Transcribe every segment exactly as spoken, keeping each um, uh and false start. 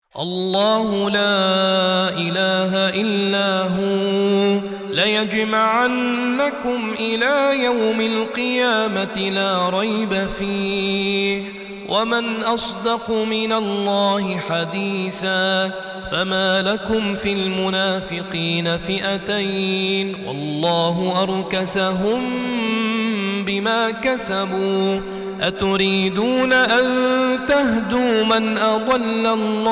الله لا إله إلا هو ليجمعنكم إلى يوم القيامة لا ريب فيه ومن أصدق من الله حديثا فما لكم في المنافقين فئتين والله أركسهم بما كسبوا أتريدون أن تهدوا من أضل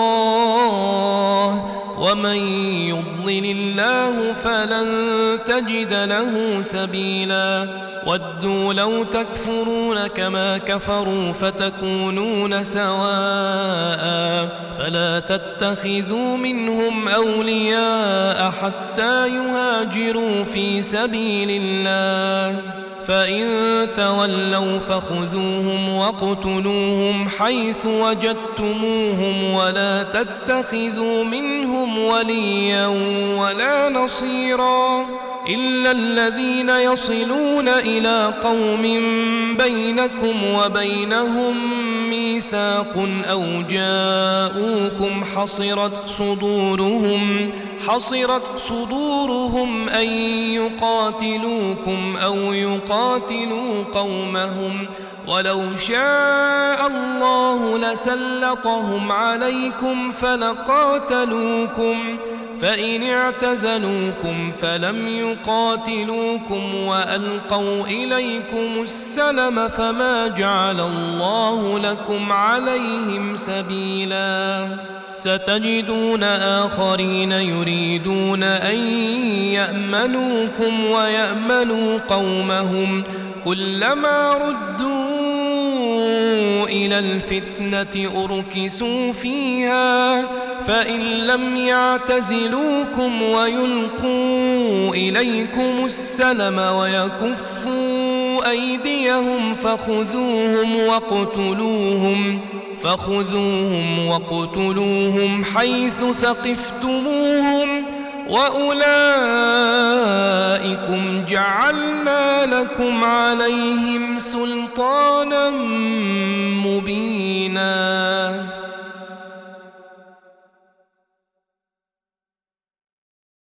الله ومن يضلل الله فلن تجد له سبيلا ودوا لو تكفرون كما كفروا فتكونون سواء فلا تتخذوا منهم أولياء حتى يهاجروا في سبيل الله فإن تولوا فخذوهم واقتلوهم حيث وجدتموهم ولا تتخذوا منهم وليا ولا نصيرا إلا الذين يصلون إلى قوم بينكم وبينهم ميثاق أو جاءوكم حصرت صدورهم حصرت صدورهم أن يقاتلوكم أو يقاتلوا قومهم ولو شاء الله لسلطهم عليكم فلقاتلوكم فإن اعتزلوكم فلم يقاتلوكم وألقوا إليكم السلم فما جعل الله لكم عليهم سبيلا ستجدون آخرين يريدون أن يأمنوكم ويأمنوا قومهم كلما ردوا إلى الفتنة أركسوا فيها فإن لم يعتزلوكم ويلقوا إليكم السلم ويكفوا أيديهم فخذوهم واقتلوهم فخذوهم واقتلوهم حيث ثقفتموهم وأولئكم جعلنا لكم عليهم سلطانا مبينا.